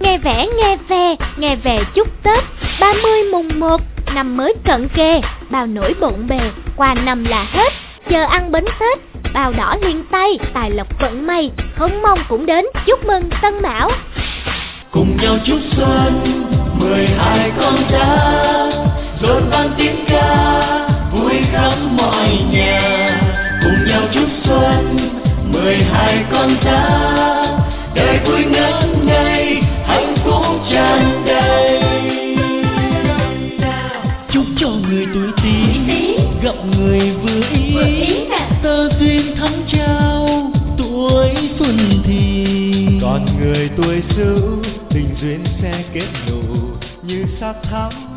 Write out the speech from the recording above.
Nghe về chúc Tết 30 mùng 1, năm mới cận kề, bao nỗi bộn bề, qua năm là hết. Chờ ăn bánh Tết, bao đỏ liền tay, tài lộc vận may, không mong cũng đến, chúc mừng Tân Mão. Cùng nhau chúc xuân 12 con giáp, rộn vang tiếng ca vui khắp mọi nhà. Cùng nhau chúc xuân 12 con giáp, đời vui ngất ngây, hạnh phúc tràn đầy. Chúc cho người tuổi Tý gặp người vừa ý, tơ duyên thắm trao tuổi xuân thì. Còn người tuổi Sửu tình duyên sẽ kết nụ như sắc thắm